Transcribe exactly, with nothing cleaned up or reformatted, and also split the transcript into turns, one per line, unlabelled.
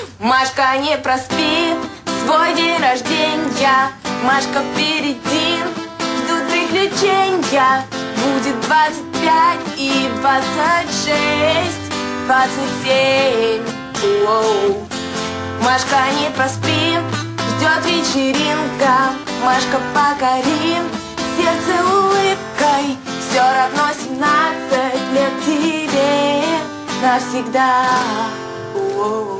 Машка, не проспи свой день рождения. Машка, впереди ждут приключения. Будет двадцать пять и двадцать шесть, двадцать семь. Воу. Машка, не проспи, ждет вечеринка. Машка, покори сердце улыбкой. Все равно семнадцать лет тебе навсегда. Воу.